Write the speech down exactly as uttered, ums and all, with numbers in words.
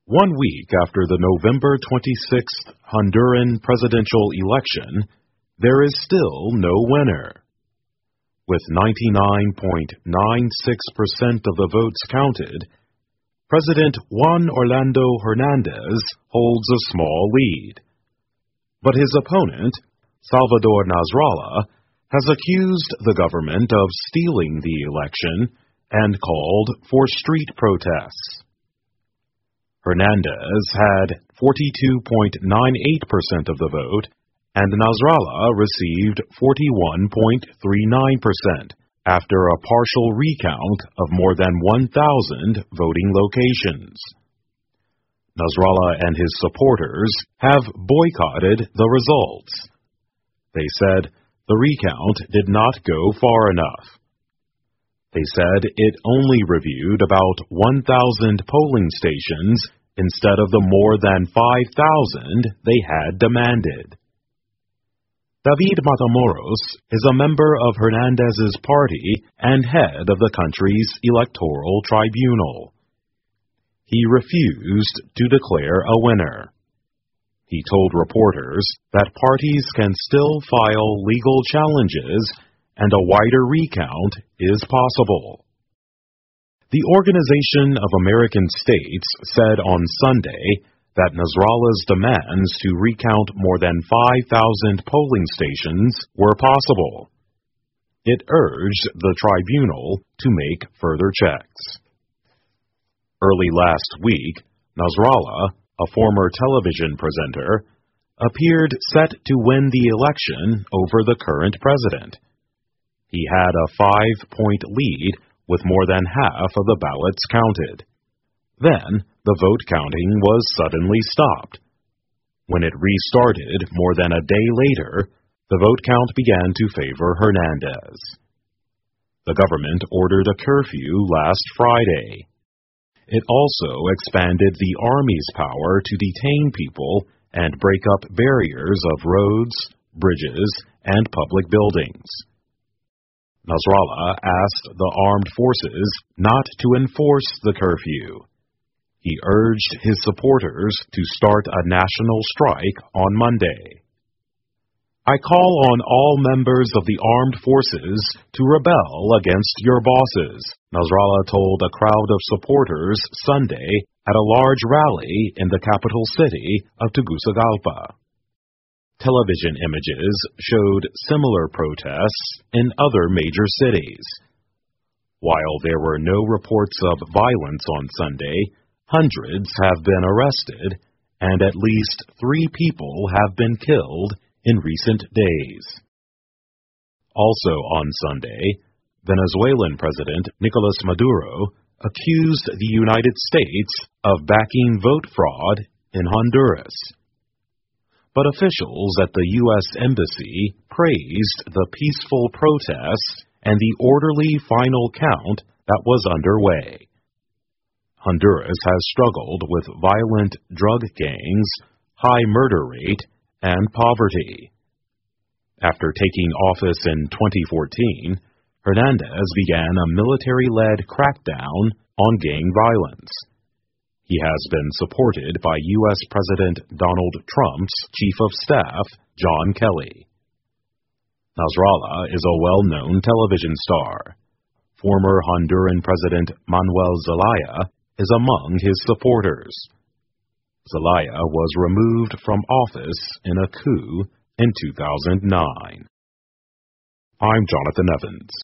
One week after the November twenty-sixth Honduran presidential election, there is still no winner. With ninety-nine point nine six percent of the votes counted, President Juan Orlando Hernandez holds a small lead. But his opponent, Salvador Nasrallah, has accused the government of stealing the election and called for street protests. Hernandez had forty-two point nine eight percent of the vote, and Nasrallah received forty-one point three nine percent after a partial recount of more than one thousand voting locations. Nasrallah and his supporters have boycotted the results. They said the recount did not go far enough. They said it only reviewed about one thousand polling stations instead of the more than five thousand they had demanded. David Matamoros is a member of Hernandez's party and head of the country's electoral tribunal. He refused to declare a winner. He told reporters that parties can still file legal challenges and a wider recount is possible. The Organization of American States said on Sunday that Nasrallah's demands to recount more than five thousand polling stations were possible. It urged the tribunal to make further checks. Early last week, Nasrallah, a former television presenter, appeared set to win the election over the current president. He had a five-point lead with more than half of the ballots counted. Then, the vote counting was suddenly stopped. When it restarted more than a day later, the vote count began to favor Hernandez. The government ordered a curfew last Friday. It also expanded the Army's power to detain people and break up barriers of roads, bridges, and public buildings. Nasrallah asked the armed forces not to enforce the curfew. He urged his supporters to start a national strike on Monday. I call on all members of the armed forces to rebel against your bosses, Nasrallah told a crowd of supporters Sunday at a large rally in the capital city of Tegucigalpa. Television images showed similar protests in other major cities. While there were no reports of violence on Sunday, hundreds have been arrested, and at least three people have been killed in recent days. Also on Sunday, Venezuelan President Nicolas Maduro accused the United States of backing vote fraud in Honduras. But officials at the U S Embassy praised the peaceful protests and the orderly final count that was underway. Honduras has struggled with violent drug gangs, high murder rate, and poverty. After taking office in twenty fourteen, Hernandez began a military-led crackdown on gang violence. He has been supported by U S President Donald Trump's Chief of Staff, John Kelly. Nasrallah is a well-known television star. Former Honduran President Manuel Zelaya is among his supporters. Zelaya was removed from office in a coup in two thousand nine. I'm Jonathan Evans.